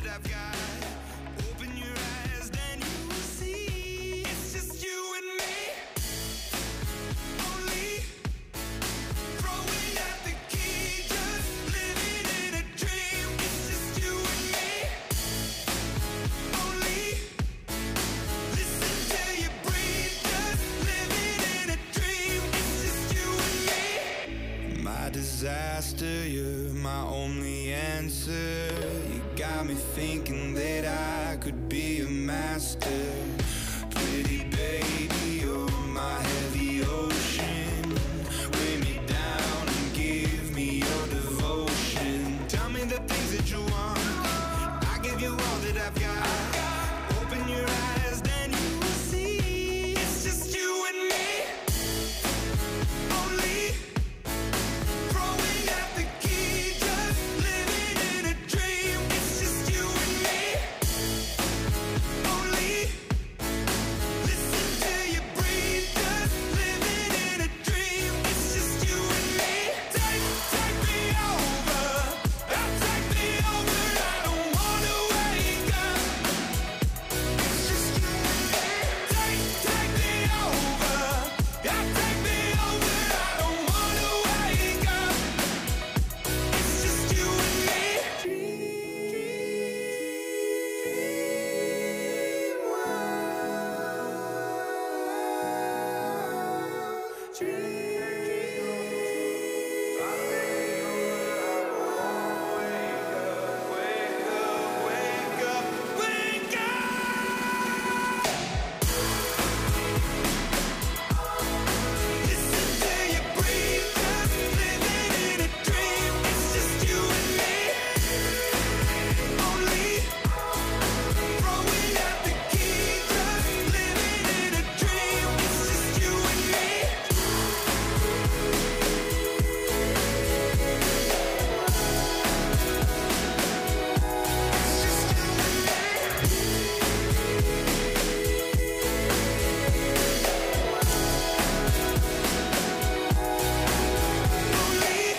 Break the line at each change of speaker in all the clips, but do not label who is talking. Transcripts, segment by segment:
I've got. Open your eyes, then you will see. It's just you and me. Only throwing out the key, just living in a dream. It's just you and me. Only listen till you breathe, just living in a dream. It's just you and me. My disaster, you're my only answer. You got me thinking that I could be a master. Pretty baby, you're my heavy ocean. Weigh me down and give me your devotion. Tell me the things that you want, I give you all that I've got. Open your eyes, then you will see. It's just you and me. Only throwing out the key, just living in a dream. It's just you and me. Only listen till you breathe, just living in a dream. It's just you and me. Take me over, take me over. I don't wanna wake up. It's just you and me. Take me over, take me over. I don't wanna wake up. It's just you and me. Wake up. Listen till you breathe, just living in a dream. It's just you and me. Only throwing out the key, just living in a dream. It's just you and me. It's just you and me.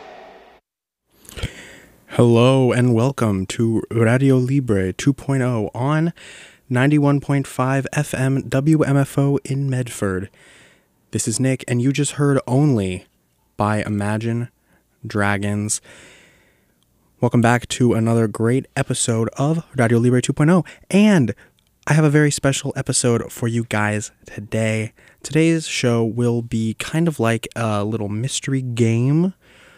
Hello and welcome to Radio Libre 2.0 on 91.5 FM WMFO in Medford. This is Nick, and you just heard Only by Imagine Dragons. Welcome back to another great episode of Radio Libre 2.0, and I have a very special episode for you guys today. Today's show will be kind of like a little mystery game,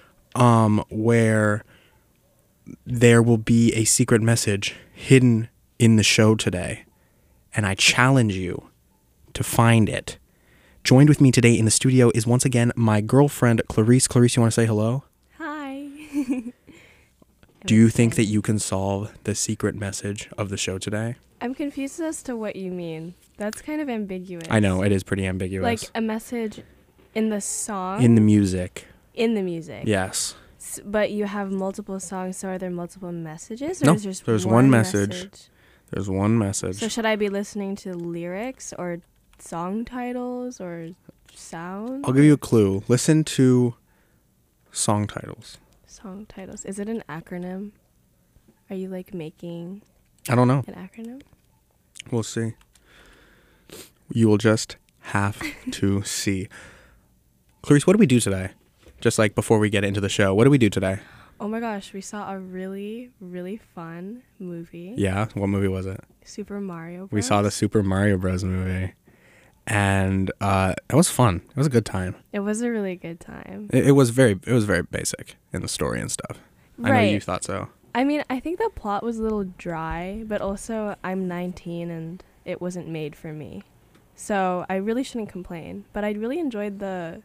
where there will be a secret message hidden in the show today, and I challenge you to find it. Joined with me today in the studio is once again my girlfriend, Clarice. Clarice, you want to say hello?
Hi.
Do you think that you can solve the secret message of the show today?
I'm confused as to what you mean. That's kind of ambiguous.
I know, it is pretty ambiguous.
Like a message in the song?
In the music.
In the music.
Yes.
But you have multiple songs, so are there multiple messages? Or
No,
is there just
there's one message. There's one message.
So should I be listening to lyrics or song titles or sound?
I'll give you a clue. Listen to song titles.
Song titles. Is it an acronym? Are you like making
I don't know.
an acronym?
We'll see. You will just have to see. Clarice, what do we do today? Just like before we get into the show, what do we do today?
Oh my gosh, we saw a really, really fun movie.
Yeah, what movie was it?
Super Mario Bros.
We saw the Super Mario Bros. Movie, and it was fun. It was a good time.
It was a really good time.
It was very basic in the story and stuff. I know you thought so.
I mean, I think the plot was a little dry, but also I'm 19 and it wasn't made for me. So I really shouldn't complain. But I really enjoyed the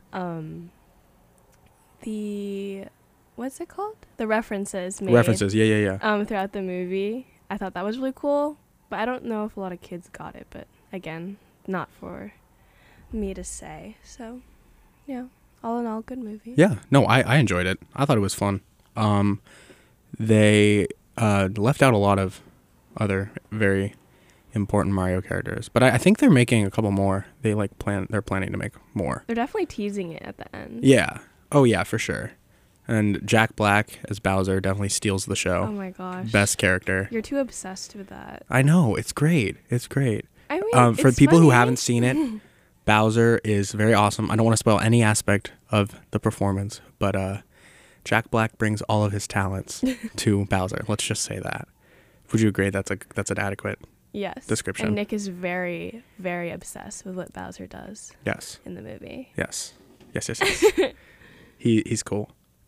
what's it called? The references made.
References, yeah.
Throughout the movie. I thought that was really cool. But I don't know if a lot of kids got it. But again, not for me to say. So, yeah. All in all, good movie.
Yeah. No, I enjoyed it. I thought it was fun. They left out a lot of other very important Mario characters, but I think they're making a couple more. They're planning to make more.
They're definitely teasing it at the end.
Yeah. Oh yeah, for sure. And Jack Black as Bowser definitely steals the show.
Oh my gosh.
Best character.
You're too obsessed with that.
I know. It's great. It's great.
I mean,
for
it's
people who
funny.
haven't seen it, Bowser is very awesome. I don't want to spoil any aspect of the performance, but Jack Black brings all of his talents to Bowser. Let's just say that. Would you agree that's an adequate
Yes.
description?
And Nick is very, very obsessed with what Bowser does
Yes.
in the movie.
Yes. He's cool.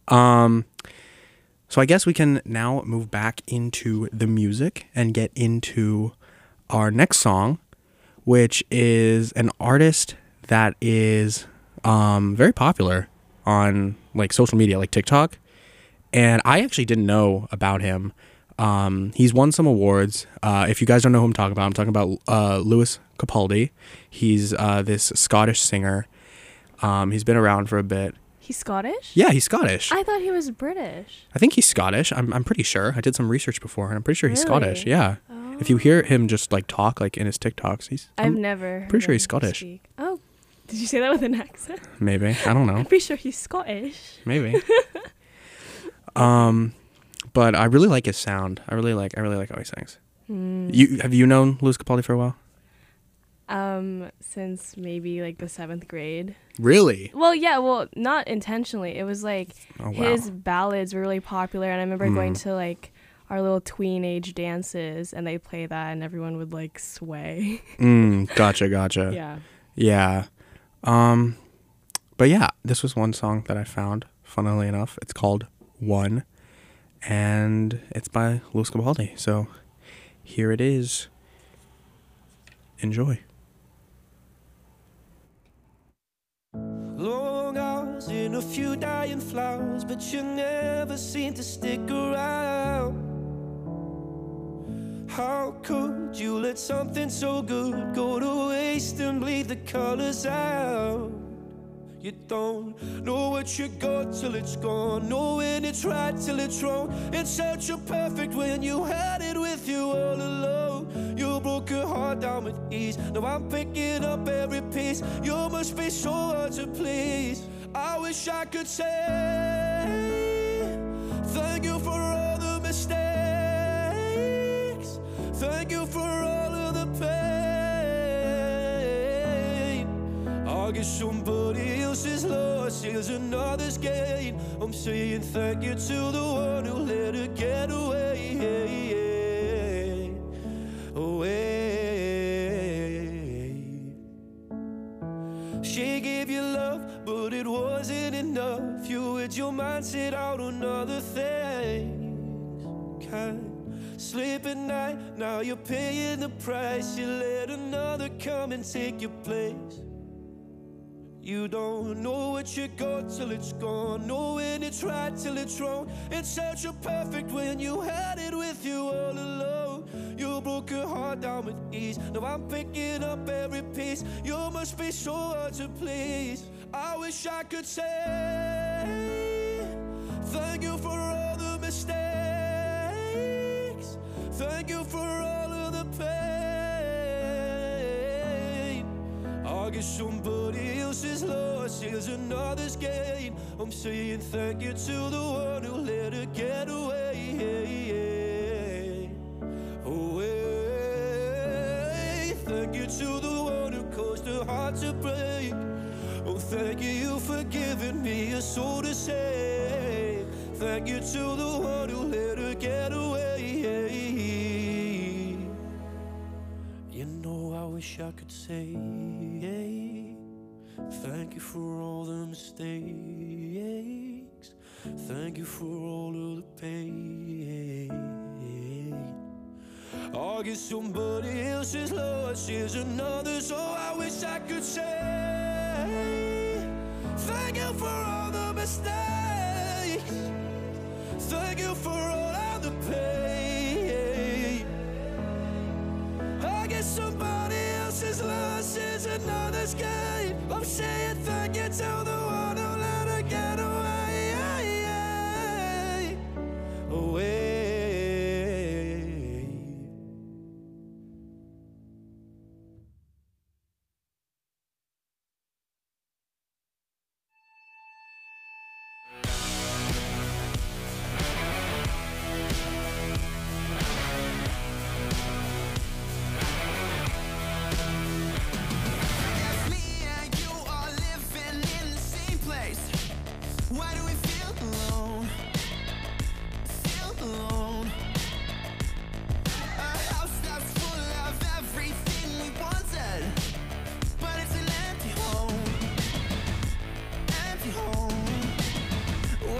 So I guess we can now move back into the music and get into our next song, which is an artist that is very popular on like social media, like TikTok. And I actually didn't know about him. He's won some awards. If you guys don't know who I'm talking about Lewis Capaldi. He's this Scottish singer. He's been around for a bit.
He's Scottish?
Yeah, he's Scottish.
I thought he was British.
I think he's Scottish. I'm pretty sure. I did some research before, and I'm pretty sure he's
Really?
Scottish. Yeah.
Oh.
If you hear him just like talk like in his TikToks,
I've never heard
pretty sure he's
him
Scottish.
speak. Oh, did you say that with an accent?
Maybe. I don't know.
I'm pretty sure he's Scottish.
Maybe. But I really like his sound. I really like how he sings. Have you known Lewis Capaldi for a while?
Since maybe like the 7th grade.
Really?
Well, not intentionally. It was like
Oh, wow.
his ballads were really popular, and I remember going to like our little tween age dances, and they play that, and everyone would like sway.
Gotcha.
Yeah.
Yeah. But yeah, this was one song that I found, funnily enough. It's called One, and it's by Lewis Capaldi. So here it is. Enjoy.
Long hours and a few dying flowers, but you never seem to stick around. How could you let something so good go to waste and bleed the colors out? You don't know what you got till it's gone, know when it's right till it's wrong. It's such a perfect when you had it with you all alone. You broke your heart down with ease, now I'm picking up every piece. You must be so hard to please. I wish I could say thank you for all the mistakes, thank you for all of the pain. I guess somebody else's loss is another's gain. I'm saying thank you to the one who let her get away. She gave you love, but it wasn't enough. You had your mind set out on other things. Can't sleep at night, now you're paying the price. You let another come and take your place. You don't know what you got till it's gone, know when it's right till it's wrong. It's such a perfect when you had it with you all alone. You broke your heart down with ease, now I'm picking up every piece. You must be so hard to please. I wish I could say thank you for all the mistakes, thank you for all of the pain. I guess somebody else's loss is another's gain. I'm saying thank you to the one who let her get away. Away. Thank you to the one who caused her heart to break. Oh, thank you for giving me a soul to save. Thank you to the one who let her get away. You know, I wish I could say thank you for all the mistakes, thank you for all of the pain. I guess somebody else's loss is another, so I wish I could say thank you for all the mistakes, thank you for all of the pain. I guess somebody else's loss is another's gain. I'm saying thank you to the one who let her get away. Away.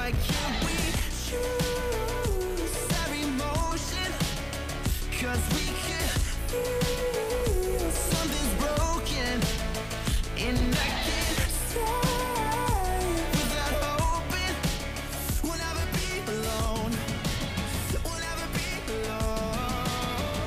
Why can't we choose our emotion? 'Cause we can feel something's broken, and I can't stay without hoping we'll never be alone. We'll never be alone.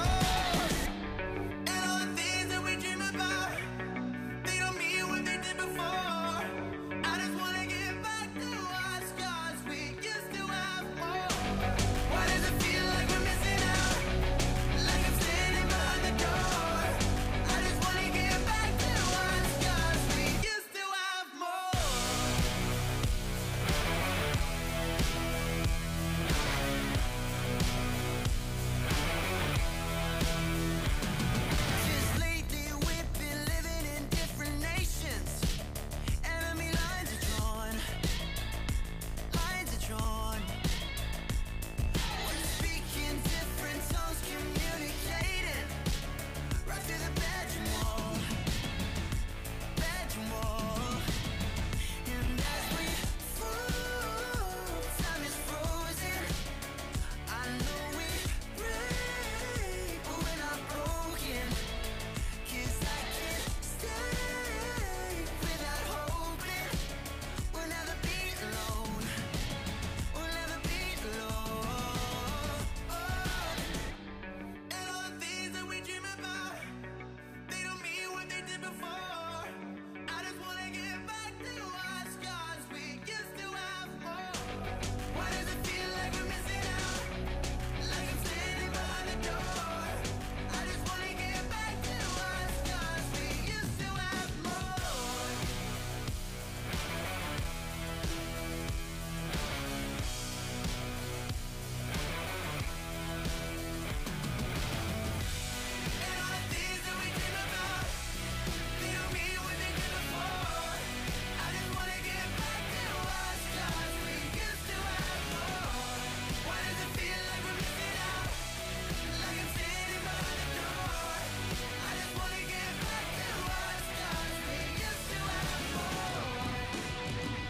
And all the things that we dream about, they don't mean what they did before. I just wanna get back to us, 'cause we used to have more. Why does it feel like we're missing out? Like I'm standing behind the door. I just wanna get back to us, 'cause we used to have more. Just lately we've been living in different nations. Enemy lines are drawn. Lines are drawn. We're speaking different tongues, communicating right through the bedroom wall. Bedroom wall. And as we fall, time is frozen. I know we break, but we're not broken. 'Cause I can't stay without hoping we'll never be alone. We'll never be alone. And all the things that we dream about, they don't mean what they did before. I just wanna get back to us, 'cause we used to have more. Why does it feel like we're missing out? Like I'm standing behind the door. I just wanna get back to us, 'cause we used to have more. And all the things that we dream about, they don't mean what they did before. I just wanna get back to us, 'cause we used to have more. Why does it feel like we're missing out? Like I'm standing behind the door. I just wanna get back to us, 'cause we used to have more.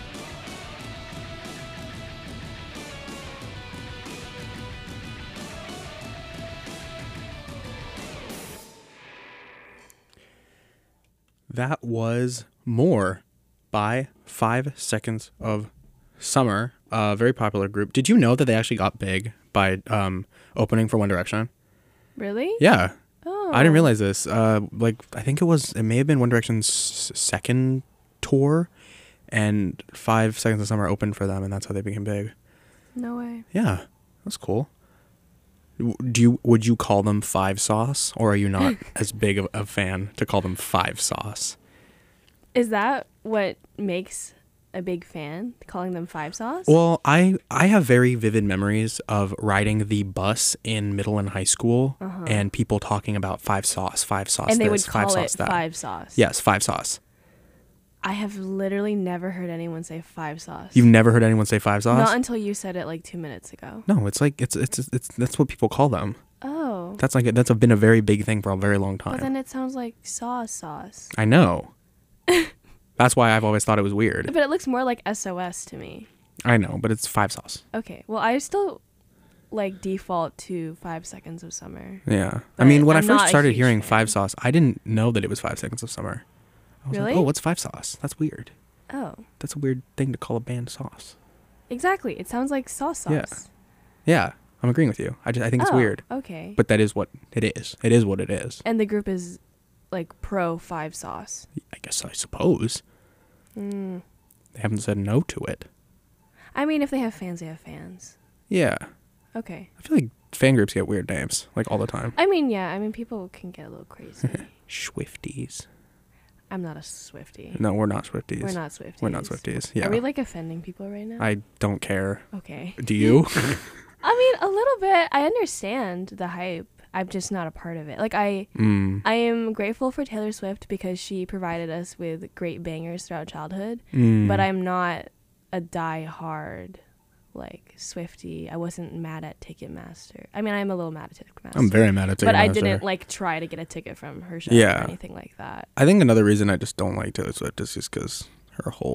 That was More by 5 Seconds of Summer, a very popular group. Did you know that they actually got big by opening for One Direction?
Really?
Yeah.
Oh.
I didn't realize this. I think it may have been One Direction's second tour, and 5 Seconds of Summer opened for them, and that's how they became big.
No way.
Yeah, that's cool. Would you call them Five Sauce, or are you not as big of a fan to call them Five Sauce?
Is that what makes a big fan, calling them Five Sauce?
Well, I have very vivid memories of riding the bus in middle and high school, and people talking about Five Sauce,
and they
this,
would call
Five
it
Sauce that.
Five Sauce.
Yes, Five Sauce.
I have literally never heard anyone say Five Sauce.
You've never heard anyone say Five Sauce?
Not until you said it like 2 minutes ago.
No, it's like it's that's what people call them.
Oh.
That's been a very big thing for a very long time.
But then it sounds like sauce.
I know. That's why I've always thought it was weird.
But it looks more like SOS to me.
I know, but it's Five Sauce.
Okay. Well, I still like default to 5 Seconds of Summer.
Yeah. I
But
mean, when I
I'm
first
not a
started
huge
hearing
fan.
Five Sauce, I didn't know that it was 5 Seconds of Summer. I was
Really?
like, oh, what's Five Sauce? That's weird.
Oh.
That's a weird thing to call a band sauce.
Exactly. It sounds like sauce.
Yeah. Yeah, I'm agreeing with you. I think it's
Oh,
weird.
Okay.
But that is what it is. It is what it is.
And the group is like pro Five Sauce.
I suppose.
Mm.
They haven't said no to it.
I mean, if they have fans, they have fans.
Yeah.
Okay.
I feel like fan groups get weird names, like all the time.
I mean, yeah. I mean, people can get a little crazy.
Swifties.
I'm not a Swiftie.
No, we're not Swifties.
We're not Swifties.
We're not Swifties. Yeah.
Are we like offending people right now?
I don't care.
Okay.
Do you?
I mean, a little bit. I understand the hype. I'm just not a part of it. Like I am grateful for Taylor Swift because she provided us with great bangers throughout childhood. But I'm not a die-hard like Swiftie. I wasn't mad at Ticketmaster. I mean, I'm a little mad at Ticketmaster.
I'm very mad at Ticketmaster.
But I didn't like try to get a ticket from her show
Yeah.
or anything like that.
I think another reason I just don't like Taylor Swift is just because her whole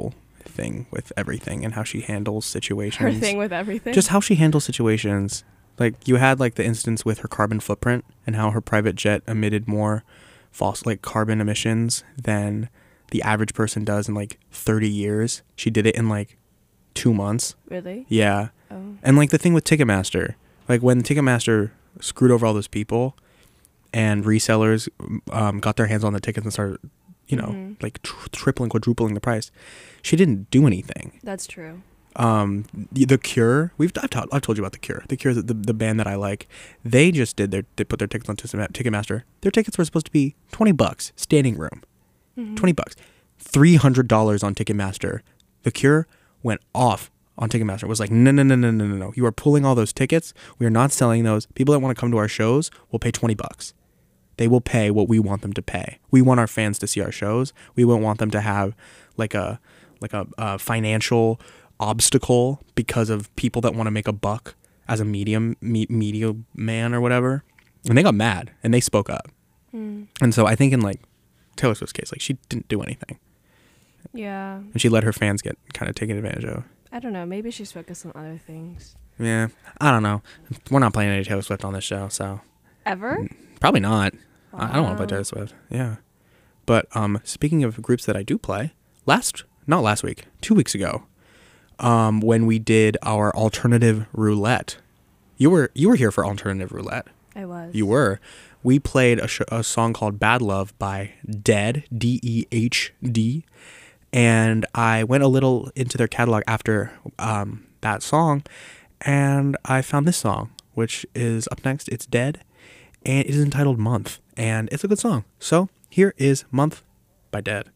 thing with everything and how she handles situations.
Her thing with everything.
Just how she handles situations. Like, you had, like, the instance with her carbon footprint and how her private jet emitted more carbon emissions than the average person does in, like, 30 years. She did it in, like, 2 months.
Really?
Yeah.
Oh.
And, like, the thing with Ticketmaster. Like, when Ticketmaster screwed over all those people and resellers got their hands on the tickets and started, you know, like, tripling, quadrupling the price, she didn't do anything.
That's true.
The Cure, I've told you about The Cure. The Cure, the band that I like. They just they put their tickets on Ticketmaster. Their tickets were supposed to be $20 standing room, $20, $300 on Ticketmaster. The Cure went off on Ticketmaster. It was like, no. You are pulling all those tickets. We are not selling those. People that want to come to our shows will pay $20. They will pay what we want them to pay. We want our fans to see our shows. We won't want them to have like a financial obstacle because of people that want to make a buck as a media man or whatever. And they got mad and they spoke up. And so I think in like Taylor Swift's case, like, she didn't do anything.
Yeah.
And she let her fans get kind of taken advantage of.
I don't know. Maybe she's focused on other things.
Yeah. I don't know. We're not playing any Taylor Swift on this show, so.
Ever?
Probably not.
Wow.
I don't want to play Taylor Swift. Yeah. But speaking of groups that I do play, not last week, 2 weeks ago, when we did our alternative roulette. You were here for alternative roulette.
I was.
You were. We played a song called Bad Love by Dead, Dehd. And I went a little into their catalog after that song, and I found this song, which is up next. It's Dead, and it is entitled Month, and it's a good song. So here is Month by Dead.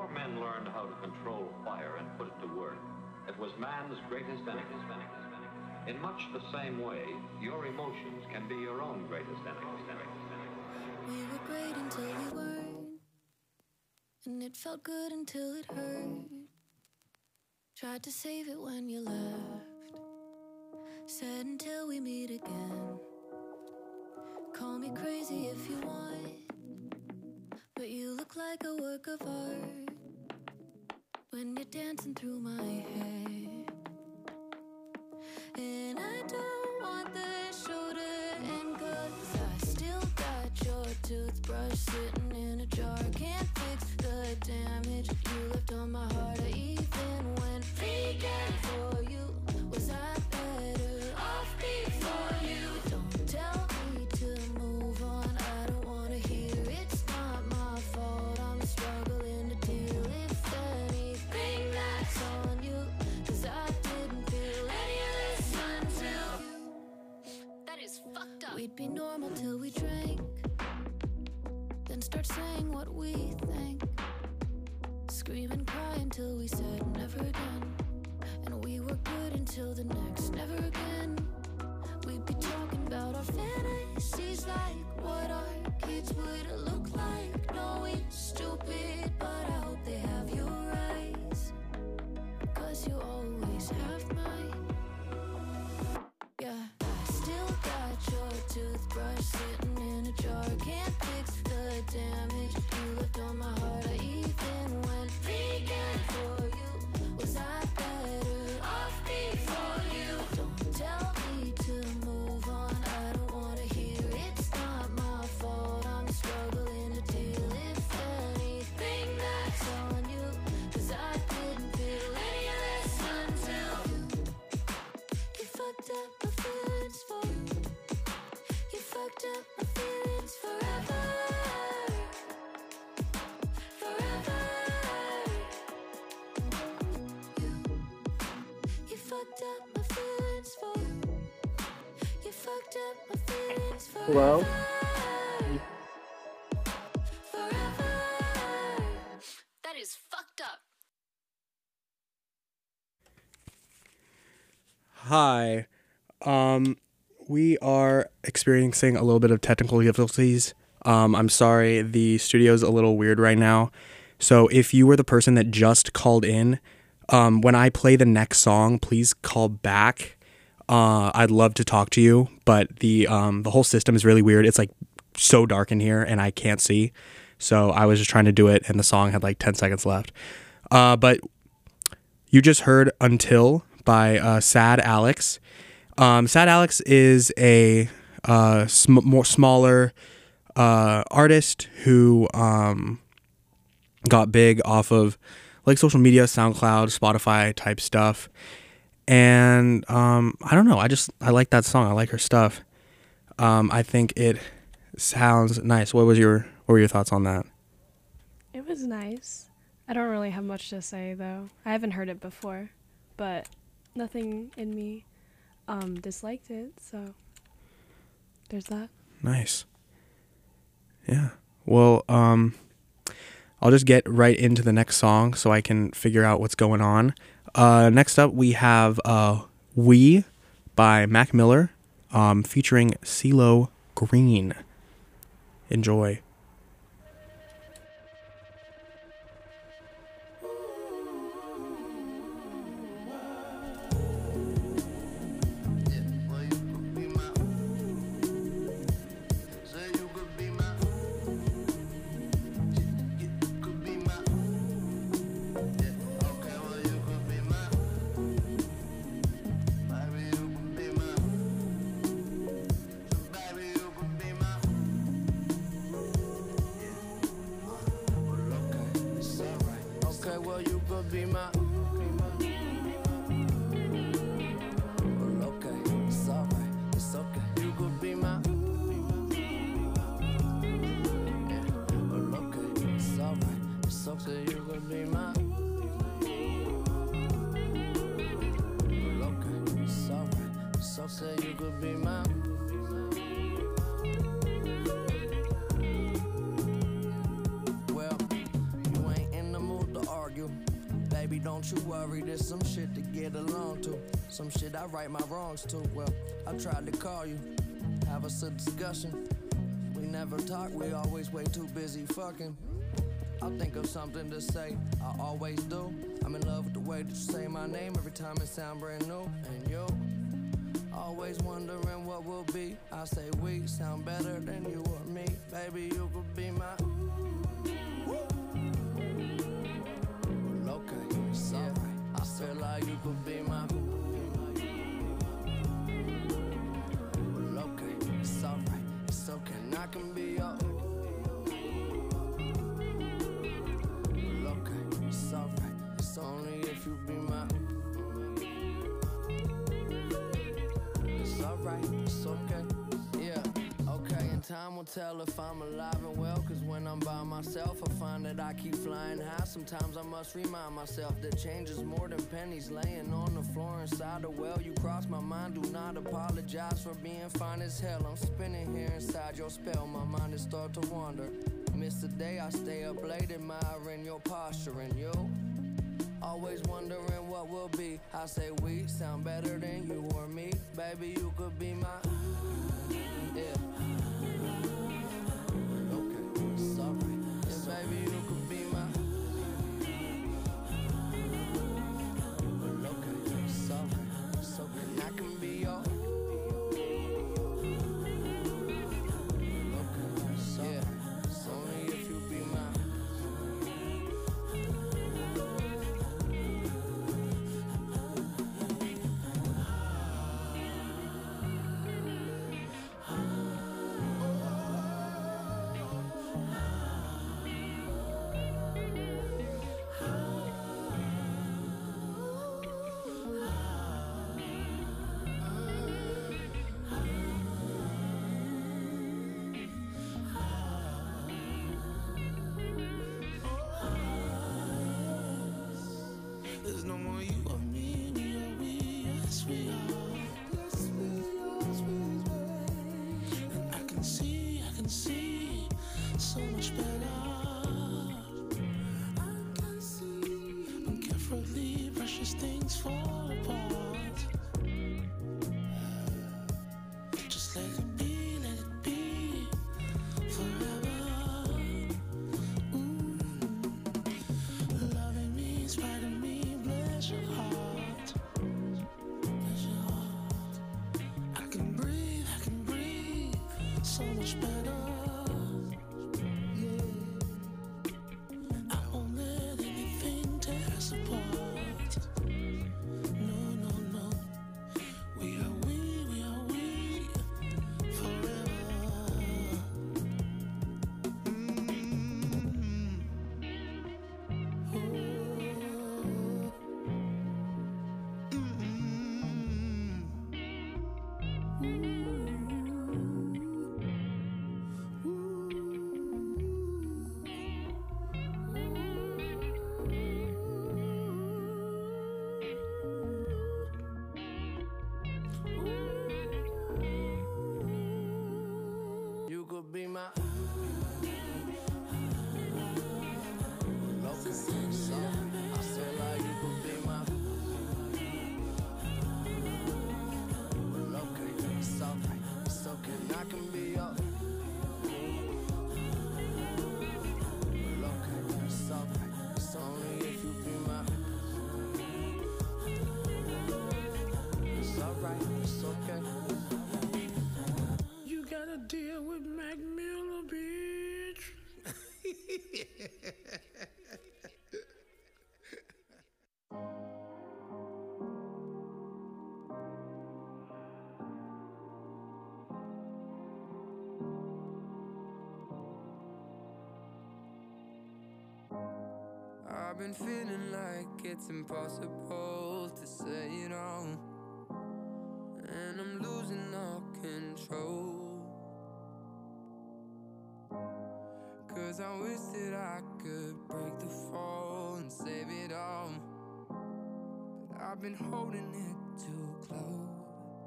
Before men learned how to control fire and put it to work, it was man's greatest enemy. In much the same way, your emotions can be your own greatest enemy.
We were great until we weren't, and it felt good until it hurt. Tried to save it when you left, said until we meet again. Call me crazy if you want, but you look like a work of art when you're dancing through my head. And I don't want this show to end, 'cause I still got your toothbrush sitting in a jar. Can't fix the damage you left on my heart. I even went vegan for you. Was I better off before you? Don't tell me to move on, I don't wanna hear. It's not my fault, I'm struggling to deal. If anything, that's on you, 'cause I didn't feel any of this until that is fucked up. We'd be normal till we drank, then start saying what we think. Scream and cry until we said never again. And we were good until the next never again. We'd be talking about our fantasies, like what our kids would look like. Knowing stupid, but I hope they have your eyes, 'cause you always have mine. Yeah, I still got your toothbrush sitting in a jar. Can't fix the damage you left on my heart. I even went vegan for you. Was I better off before you? Don't tell me to move on, I don't wanna hear. It's not my fault, I'm struggling to deal. If anything, that's on you, 'cause I didn't feel any of this until you fucked up my feelings for you. You fucked up my feelings forever. Forever. You fucked up my feelings for you. You fucked up my feelings forever.
Hello?
Forever. That is fucked up.
Hi. We are experiencing a little bit of technical difficulties. I'm sorry, the studio's a little weird right now. So if you were the person that just called in, when I play the next song, please call back. I'd love to talk to you, but the whole system is really weird. It's like so dark in here and I can't see. So I was just trying to do it and the song had like 10 seconds left. But you just heard Until by Sad Alex. Sad Alex is a smaller artist who got big off of like social media, SoundCloud, Spotify type stuff. And I don't know, I like that song. I like her stuff. I think it sounds nice. What were your thoughts on that?
It was nice. I don't really have much to say though. I haven't heard it before, but nothing in me disliked it, so there's that.
Nice. Yeah. Well, I'll just get right into the next song so I can figure out what's going on. Next up, we have We by Mac Miller featuring CeeLo Green. Enjoy.
don't you worry, there's some shit to get along to. Some shit I right my wrongs to. Well, I tried to call you, have us a discussion. We never talk, we always way too busy fucking. I'll think of something to say, I always do. I'm in love with the way that you say my name every time it sound brand new. And you, always wondering what will be. I say we sound better than you or me. Baby, you could be my okay, it's alright. I feel like you could be my okay, it's alright. It's okay, and I can be your okay, it's alright. It's only if you be my it's alright, it's okay. Yeah, okay, and time will tell if I'm alive and well. Cause when I'm by myself, I find that I keep flying high. Sometimes I must remind myself that change is more than pennies laying on the floor inside the well. You cross my mind, do not apologize for being fine as hell. I'm spinning here inside your spell, my mind is start to wander. Miss the day I stay up late admiring your posture. And you, always wondering what will be. I say we sound better than you or me. Baby, you could be my yeah. Okay, it's alright. Yeah, baby, you could be my okay, it's alright. It's okay, I can be your okay, it's alright. It's only if you be my
There's no more you or me, me or we, yes we are. Yes we and I can see so much better. I can see when carefully precious things fall apart. Just let it be forever. Loving me, spite of me, bless your heart. Bless your heart. I can breathe so much better. Yeah. I won't let anything tear us apart. No, no, no. We are we forever.
You could be my okay, so I feel like you could be my okay, it's alright, it's okay, and I can be your okay, it's alright, it's only if you be my it's alright, it's okay.
You gotta deal with Mac Miller, bitch.
I've been feeling like it's impossible to say it all, and I'm losing all control. 'Cause I wish that I could break the fall and save it all, but I've been holding it too close.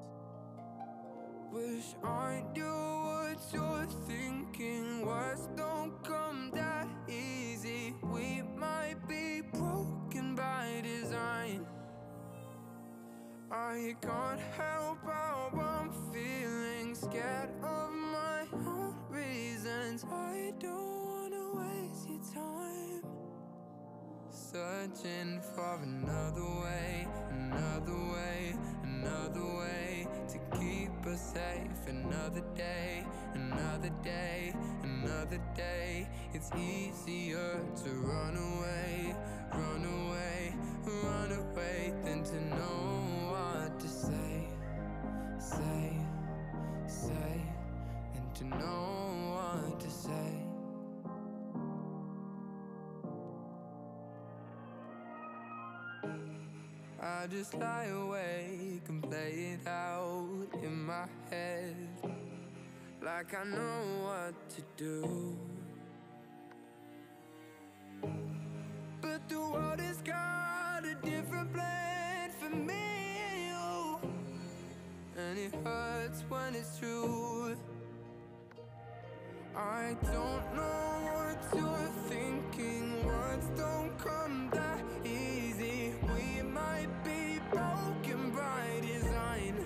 Wish I knew what you're thinking. Words don't come that easy. We might be broken by this I can't help how I'm feeling, scared of my own reasons. I don't wanna waste your time, searching for another way, another way, another way to keep us safe. Another day, another day, another day. It's easier to run away, run away, run away than to know what to say, say, say, than to know what to say. I just lie awake and play it out in my head, like I know what to do. But the world has got a different plan for me, oh, and it hurts when it's true. I don't know what you're thinking, words don't come that easy. We might be broken by design.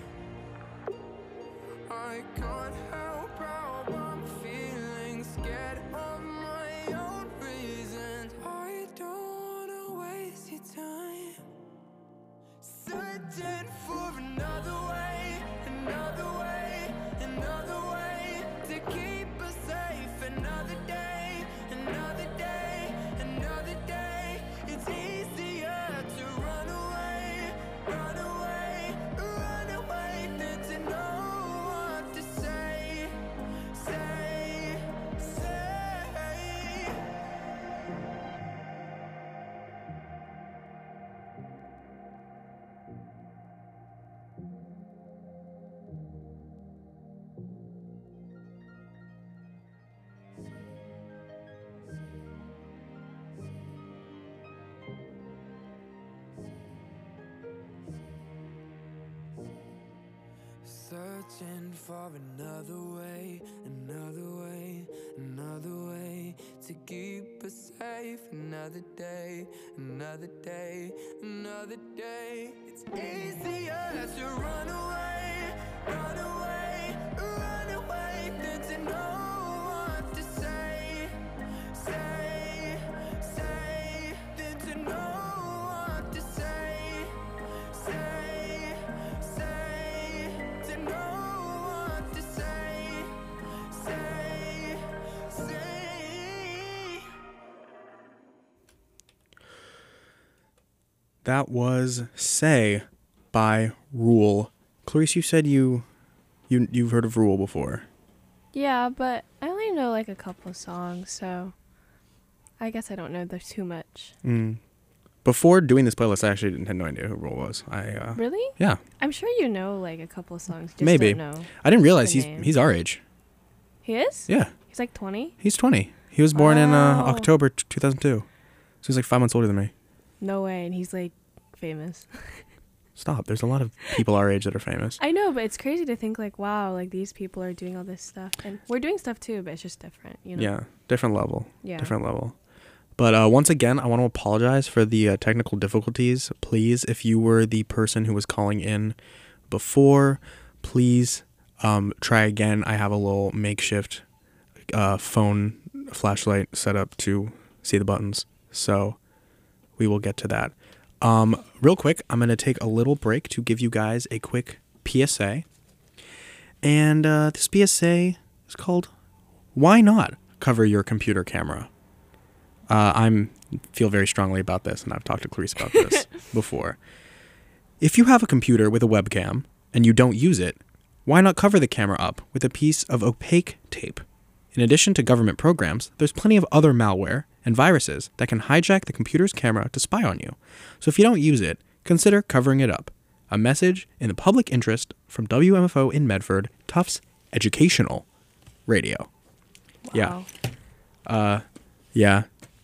I can't help how I'm feeling, scared of my own reasons. I don't wanna waste your time, searching for another way, another way, another way to keep us safe. Another day, another day, another day. It's easier to run away, run away, run away than to know what to say, say, say. Searching for another way, another way, another way to keep us safe. Another day, another day, another day. It's easier to run away, run away, run away than to know what to say, say, say, than to know what to say, say, say, to know what to say, say, say.
That was Say by Rule. Clarice, you said you've heard of Rule before.
Yeah, but I only know like a couple songs, so I guess I don't know too much.
Before doing this playlist, I actually had no idea who Rule was.
Really?
Yeah.
I'm sure you know like a couple songs. Just
Maybe.
Don't know.
I didn't realize
the name.
he's our age.
He is?
Yeah.
He's like 20?
He's 20. He was born in
Wow.
October 2002. So he's like 5 months older than me.
No way, and he's like famous.
Stop. There's a lot of people our age that are famous.
I know, but it's crazy to think like, wow, like these people are doing all this stuff, and we're doing stuff too, but it's just different, you know?
Yeah. Different level.
Yeah.
Different level. But once again, I want to apologize for the technical difficulties. Please, if you were the person who was calling in before, please try again. I have a little makeshift phone flashlight set up to see the buttons. So we will get to that. Real quick, I'm going to take a little break to give you guys a quick PSA. And this PSA is called, Why Not Cover Your Computer Camera? I feel very strongly about this, and I've talked to Clarice about this before. If you have a computer with a webcam and you don't use it, why not cover the camera up with a piece of opaque tape? In addition to government programs, there's plenty of other malware and viruses that can hijack the computer's camera to spy on you. So if you don't use it, consider covering it up. A message in the public interest from WMFO in Medford, Tufts Educational Radio.
Wow.
Yeah.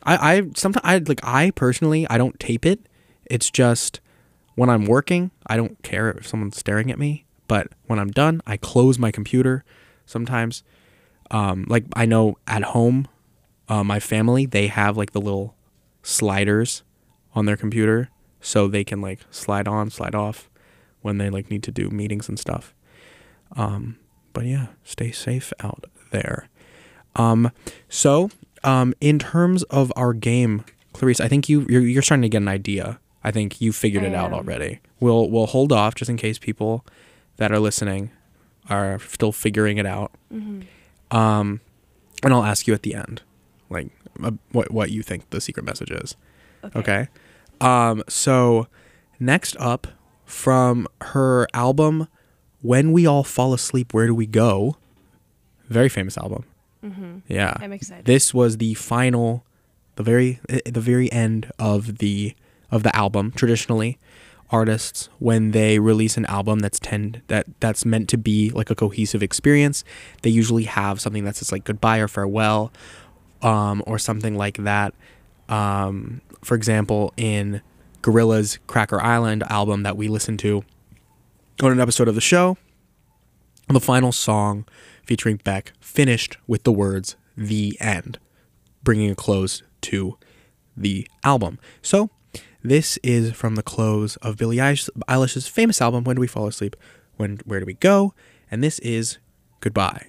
I personally, I don't tape it. It's just when I'm working, I don't care if someone's staring at me. But when I'm done, I close my computer sometimes. Like I know at home, my family, they have like the little sliders on their computer so they can like slide on, slide off when they like need to do meetings and stuff. But yeah, stay safe out there. So in terms of our game, Clarice, I think you're starting to get an idea. I think you figured it out already. We'll hold off just in case people that are listening are still figuring it out. Mm-hmm. And I'll ask you at the end, like what you think the secret message is. Okay. So next up, from her album When We All Fall Asleep, Where Do We Go? Very famous album. Mm-hmm. Yeah.
I'm excited.
This was the final, the very end of the album. Traditionally, artists, when they release an album that's meant to be like a cohesive experience, they usually have something that says like goodbye or farewell, or something like that. For example, in Gorillaz' Cracker Island album that we listened to on an episode of the show, the final song featuring Beck finished with the words "The End," bringing a close to the album. So this is from the close of Billie Eilish's famous album, When Do We Fall Asleep, Where Do We Go? And this is Goodbye.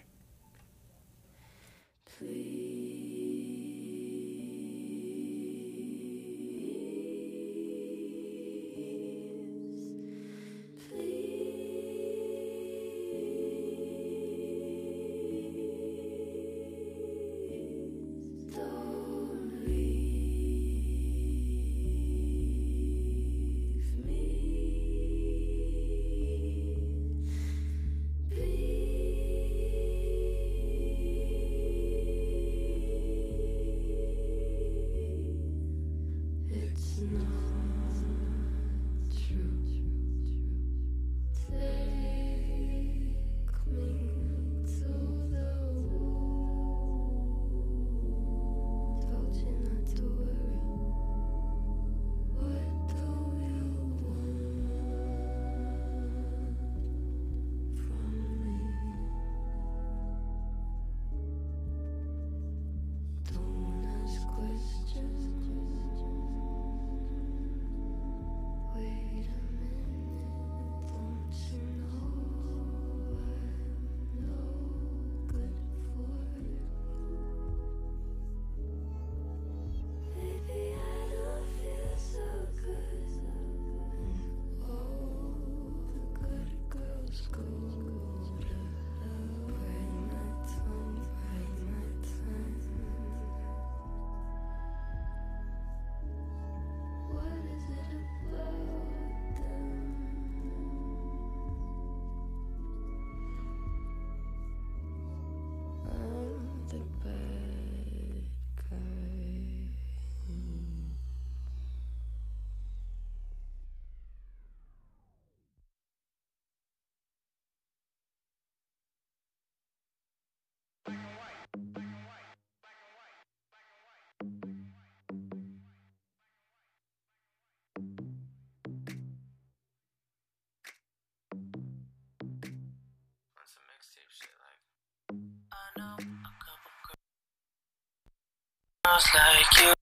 Like you.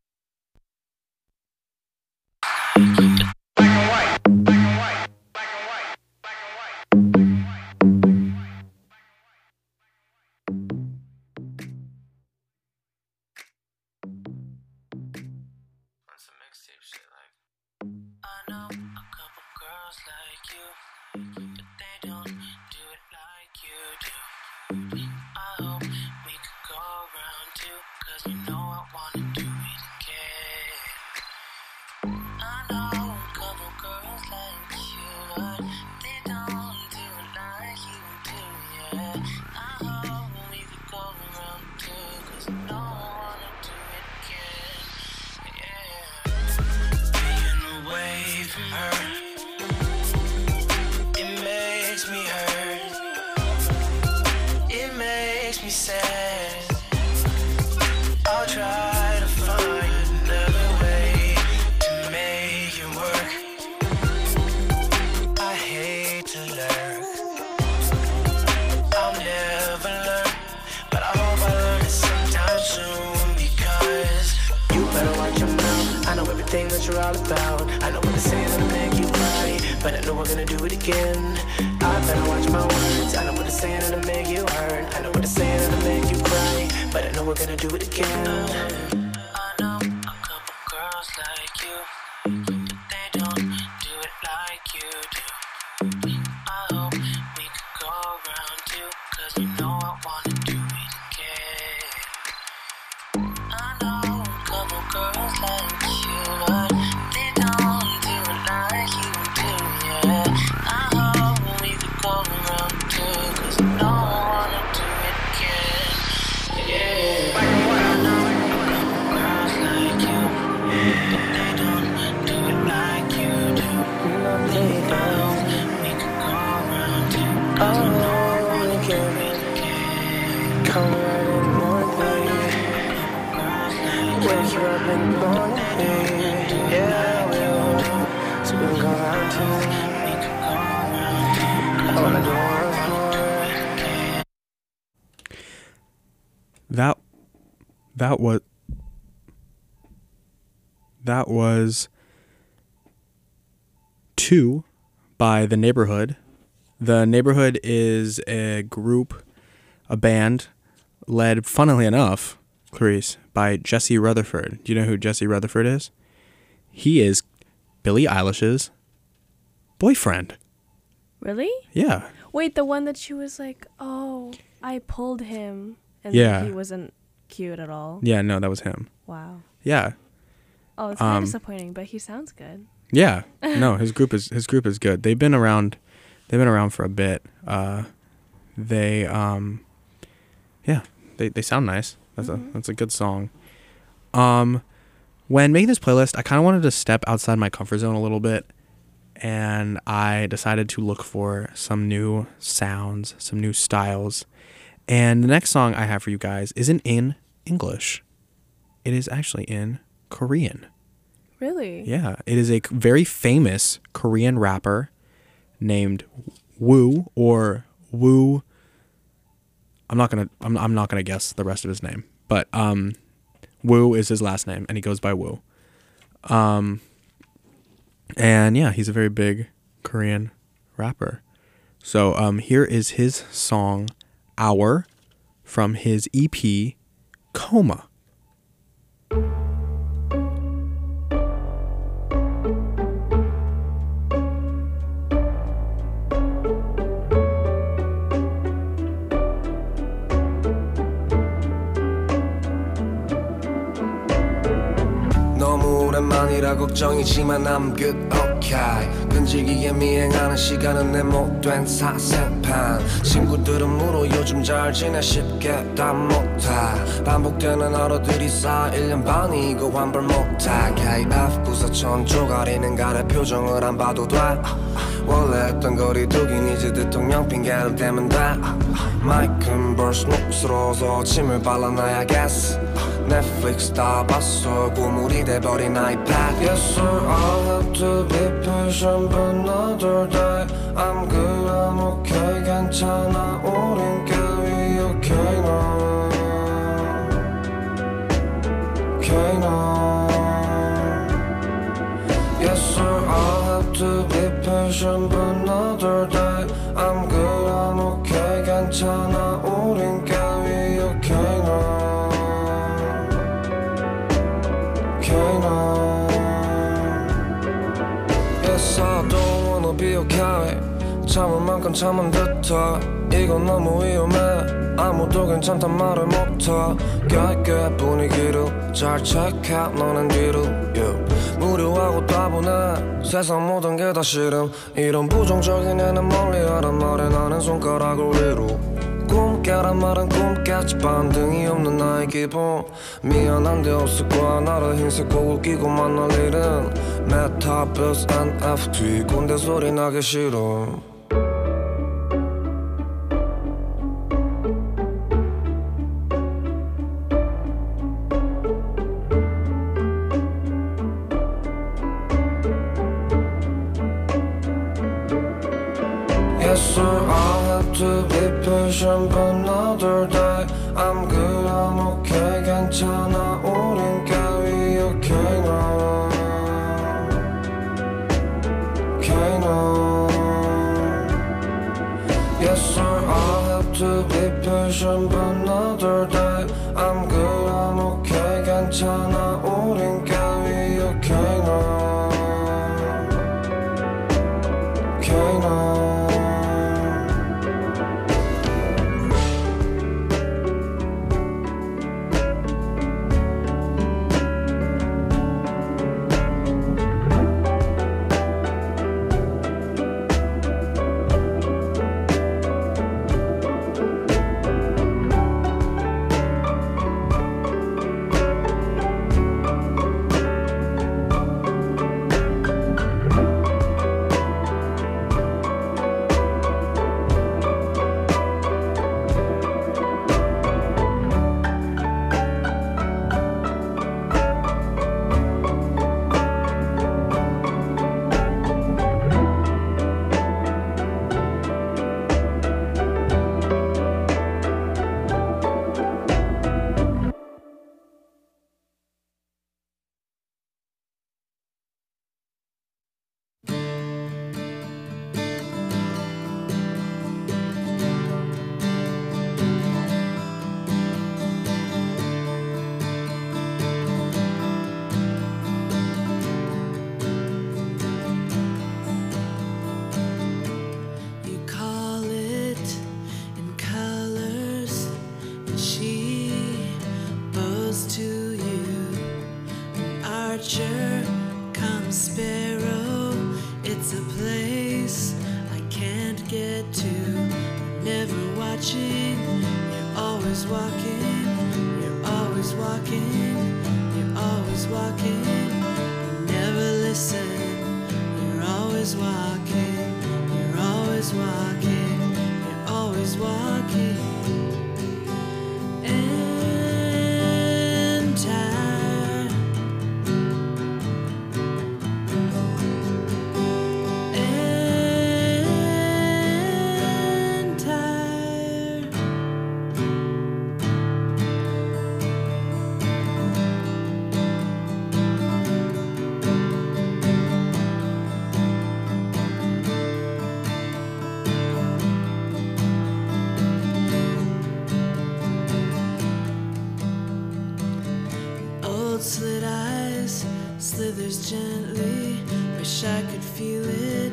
everything that you're all about. I know what to say that'll make you cry, but I know we're gonna do it again. I better watch my words. I know what to say that'll make you hurt. I know what to say that'll make you cry, but I know we're gonna do it again. I know a couple girls like you, but they don't do it like you do. I hope we could go around too, 'cause you know I wanna do it again. I know a couple girls like you, but they don't do it like you do, yeah. I hope we could go around too, 'cause you know I wanna do it again, yeah. I know a couple girls like you, but they don't do it like you do. I hope we could go around too, 'cause you know I wanna do it again. Come right in the morning, wake you up in the morning, yeah, we will. So we can go around too. I wanna go once more.
That was 2 by The Neighborhood. The Neighborhood is a group, a band, led, funnily enough, Clarice, by Jesse Rutherford. Do you know who Jesse Rutherford is? He is Billie Eilish's boyfriend.
Really?
Yeah.
Wait, the one that she was like, oh, I pulled him. And
Yeah.
he wasn't cute at all.
Yeah, no, that was him.
Wow.
Yeah.
Oh, it's kind of disappointing, but he sounds good.
Yeah. No, his group is good. They've been around for a bit. They sound nice. That's a good song. When making this playlist, I kind of wanted to step outside my comfort zone a little bit, and I decided to look for some new sounds, some new styles. And the next song I have for you guys isn't in English. It is actually in Korean.
Really?
Yeah, it is a very famous Korean rapper named Woo, or Woo. I'm not gonna guess the rest of his name, but Woo is his last name, and he goes by Woo. And yeah, he's a very big Korean rapper. So here is his song "Hour" from his EP Coma.
오랜만이라 걱정이지만 I'm good, okay. 끈질기게 미행하는 시간은 내 못된 사세판. 친구들은 물어 요즘 잘 지내 쉽게 답 못해. 반복되는 하루들이 쌓여 1년 반이고 환불 못해. KF 부사천 쪼가리는 가래 표정을 안 봐도 돼. 원래 했던 거리두긴 이제 대통령 핑계를 대면 돼. 마이크는 벌써 녹슬어서 침을 발라놔야겠어. Netflix 다 봤어 고물이 돼버린 iPad. Yes sir, I'll have to be patient but another day. I'm good, I'm okay, 괜찮아 우린 깨위 okay now. Okay now. Yes sir, I'll have to be patient but another day. I'm good, I'm okay, 괜찮아 우린 깨위 okay now. Yes, I don't wanna be okay. 참을 만큼 참은 듯해. 이건 너무 위험해. 아무도 괜찮단 말을 못해. 깨끗 분위기를 잘 check out 너는 뒤로 yeah. 무료하고 따분해. 세상 모든 게 다 싫음. 이런 부정적인 애는 멀리하란 말에 나는 손가락을 위로. 꿈깨란 말은 꿈깼지 반등이 없는 나의 기분. 미안한데 없을 거야 나를 흰색 곡을 끼고만 날 일은. 메타버스 NFT 군대 소리 나기 싫어. Yes sir, I'll have to be patient but another day. I'm good, I'm okay, 괜찮아 우린 깨위 okay now. 전부 another day I'm good I'm okay 괜찮아 우린 깨위 okay now okay now
Slit eyes, slithers gently. Wish I could feel it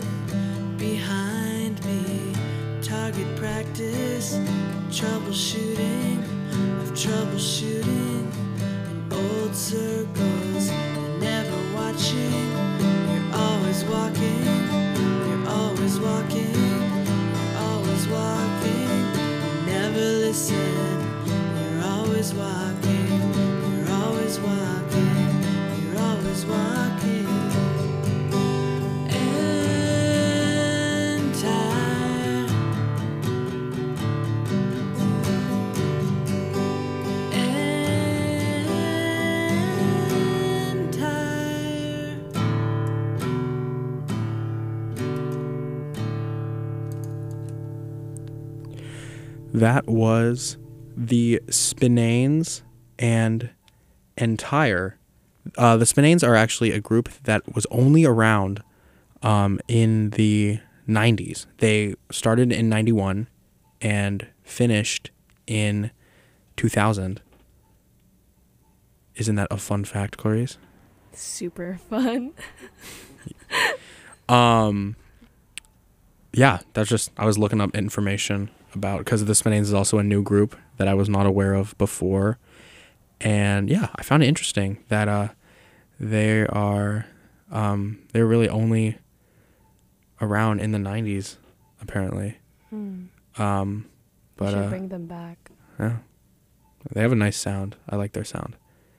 behind me. Target practice, troubleshooting of troubleshooting in old circles. You're never watching, you're always walking. You're always walking, you're always walking. You never listen, you're always walking. You're always walking, you're always walking. And tired. And tired.
That was the Spinanes and Entire. The Spinanes are actually a group that was only around in the 90s. They started in 91 and finished in 2000. Isn't that a fun fact, Clarice?
Super fun.
Yeah, that's just, I was looking up information about, because the Spinanes is also a new group that I was not aware of before. And yeah, I found it interesting that they're really only around in the 90s, apparently. But
should bring them back.
Yeah, they have a nice sound. I like their sound.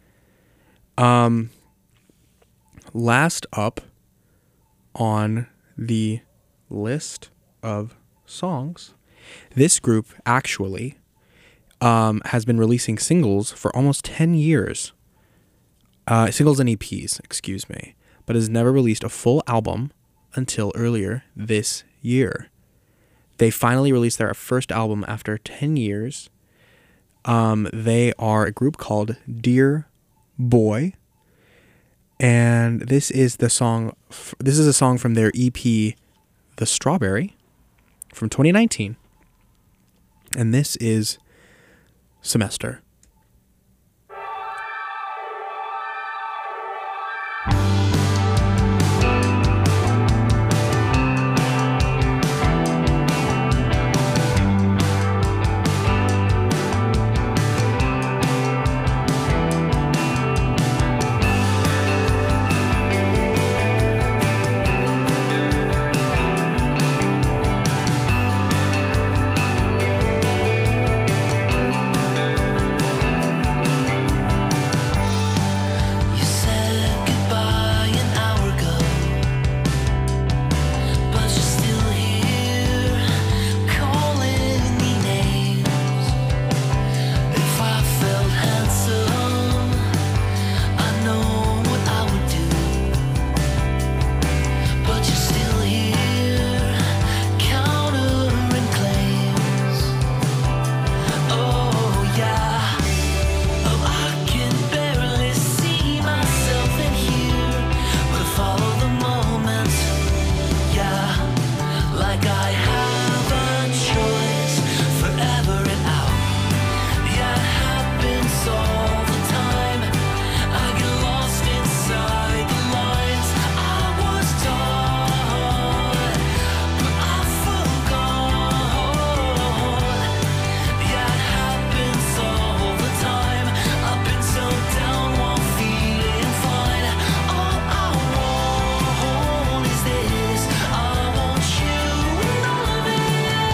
Last up on the list of songs, this group actually has been releasing singles for almost 10 years. Singles and EPs, excuse me. But has never released a full album until earlier this year. They finally released their first album after 10 years. They are a group called Dear Boy. And this is the song. This is a song from their EP, The Strawberry, from 2019. And this is semester.
You said goodbye an hour ago, but you're still here, calling me names. If I felt handsome, I know what I would do, but you're still here, countering claims. Oh yeah. Oh, I can barely see myself in here, but I follow the moment. Yeah, like I have a choice forever and out. Yeah, it happens all the time. I get lost inside the lines I was taught, but I forgot. Yeah, it happens all the time. I've been so down while feeling fine. All I want is this. I want you and all of it.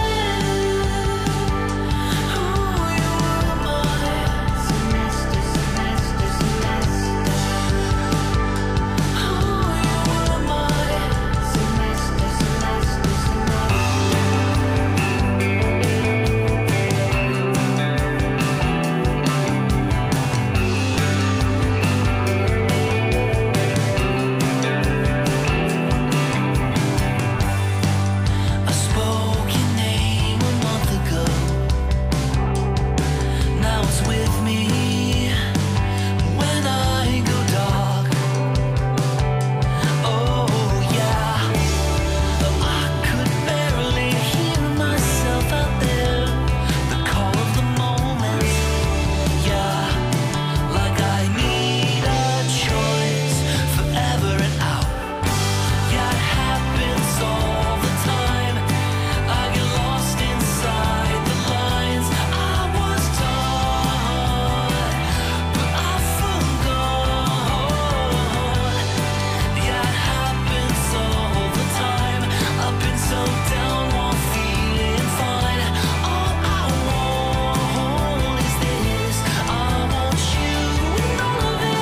Oh, you were my semester, semester, semester. Oh, you were my semester, semester, I spoke your name a month ago. Now it's with me when I go dark. Oh yeah. Oh, I could barely hear myself out there. The call of the moment. Yeah, like I need a choice forever and out. Yeah, it happens all the time. I get lost inside the lines I was taught, but I forgot. Yeah, it happens all the time. I've been so down while feeling fine. All I want is this. I want you and all of it.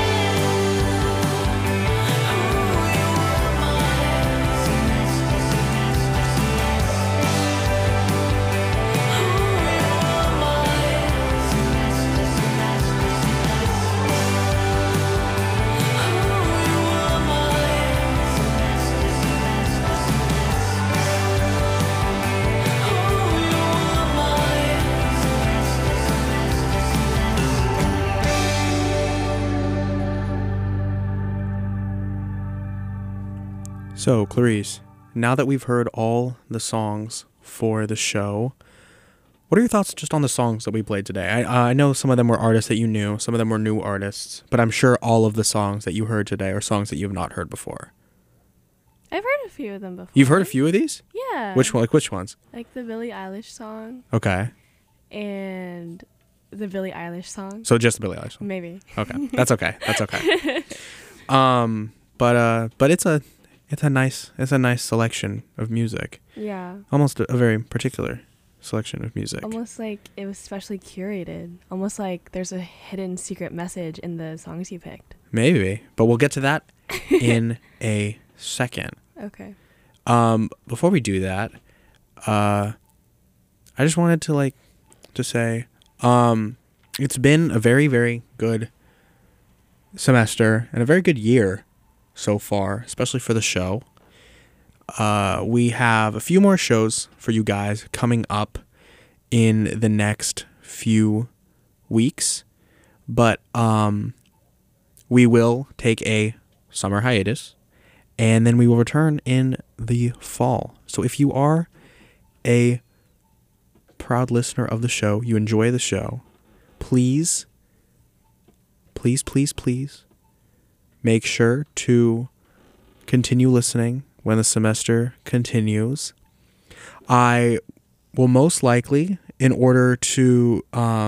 Oh, you were my semester, semester, semester. Oh, you were my semester, semester, semester. Oh, you were my semester, semester, semester. Oh, you were my
So, Clarice, now that we've heard all the songs for the show, what are your thoughts just on the songs that we played today? I know some of them were artists that you knew, some of them were new artists, but I'm sure all of the songs that you heard today are songs that you have not heard before.
I've heard a few of them before.
You've heard a few of these?
Yeah.
Which one? Like which ones?
Like the Billie Eilish song
Okay.
and the Billie Eilish song.
So just the Billie Eilish one.
Maybe.
Okay. That's okay. That's okay. But it's a nice selection of music.
Yeah.
Almost a very particular selection of music.
Almost like it was specially curated. Almost like there's a hidden secret message in the songs you picked.
Maybe, but we'll get to that in a second.
Okay.
Before we do that, I just wanted to say, it's been a very, very good semester and a very good year so far, especially for the show. We have a few more shows for you guys coming up in the next few weeks, but we will take a summer hiatus and then we will return in the fall. So if you are a proud listener of the show, you enjoy the show, please make sure to continue listening when the semester continues. I will most likely, in order to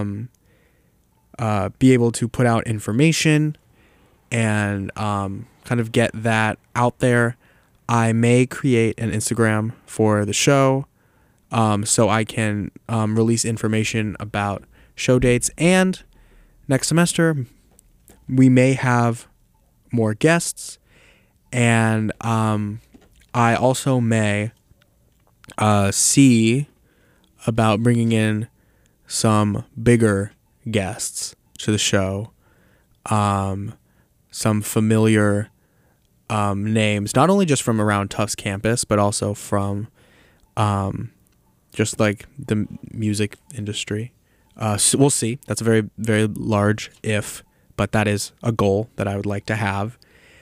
be able to put out information and kind of get that out there, I may create an Instagram for the show, so I can release information about show dates. And next semester, we may have more guests, and I also may see about bringing in some bigger guests to the show, some familiar names, not only just from around Tufts campus, but also from just like the music industry. So we'll see. That's a very, very large if, but that is a goal that I would like to have.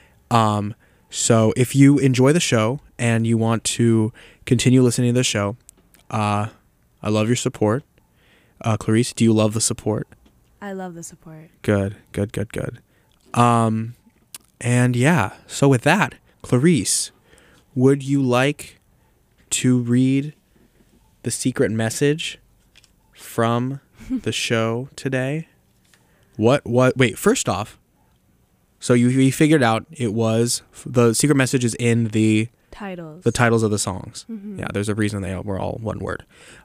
So if you enjoy the show and you want to continue listening to the show, I love your support. Clarice, do you love the support?
I love the support.
Good. And yeah, so with that, Clarice, would you like to read the secret message from the show today? Wait, first off, so you figured out it was, the secret message is in the titles of the songs. Mm-hmm. Yeah, there's a reason they were all one word.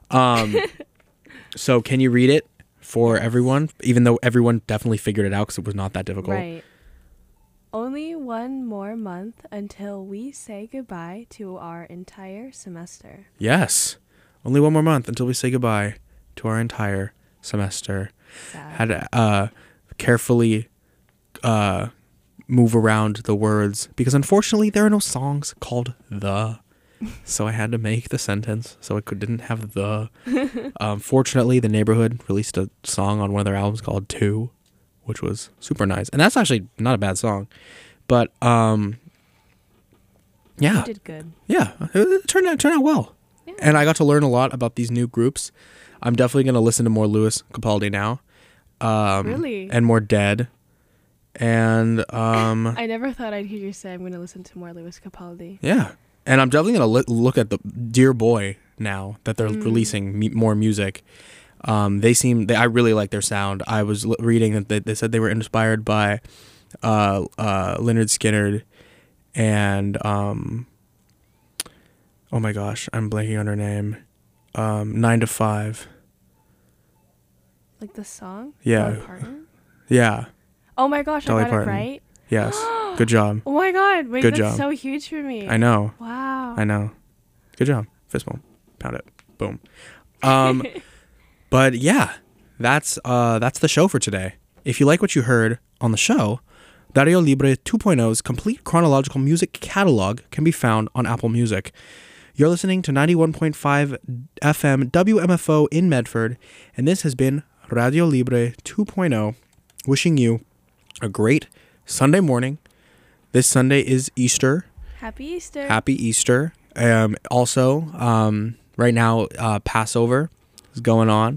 So can you read it for everyone, even though everyone definitely figured it out because it was not that difficult?
Right. Only one more month until we say goodbye to our entire semester.
Yes. Only one more month until we say goodbye to our entire semester.
Sad.
Had to carefully move around the words because unfortunately there are no songs called the. So I had to make the sentence so it didn't have the. Fortunately, The Neighborhood released a song on one of their albums called 2, which was super nice. And that's actually not a bad song. But, yeah.
You did good.
Yeah, it turned out well. Yeah. And I got to learn a lot about these new groups. I'm definitely going to listen to more Lewis Capaldi now.
Really?
And more Dead. And
I never thought I'd hear you say I'm going to listen to more Lewis Capaldi.
Yeah. And I'm definitely going to look at the Dear Boy now that they're releasing more music. I really like their sound. I was reading that they said they were inspired by Lynyrd Skynyrd and oh my gosh, I'm blanking on her name. 9 to 5.
Like the song?
Yeah.
Dolly Parton?
Yeah.
Oh my gosh,
Dolly
I got
Parton.
it right?
Yes. Good job.
Oh my god, wait,
Good
that's
job.
so huge for me.
I know.
Wow.
I know. Good job. Fist bump. Pound it. Boom. But yeah, that's the show for today. If you like what you heard on the show, Dario Libre 2.0's complete chronological music catalog can be found on Apple Music. You're listening to 91.5 FM WMFO in Medford, and this has been Radio Libre 2.0, wishing you a great Sunday morning. This Sunday is Easter.
Happy Easter.
Happy Easter. Also, right now, Passover is going on,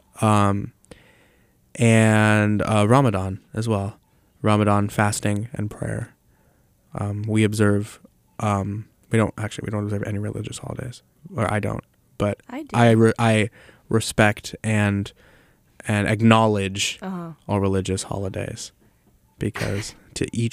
and Ramadan as well. Ramadan fasting and prayer. We observe. We don't observe any religious holidays, or I don't. But
I do.
I respect and acknowledge all religious holidays, because to each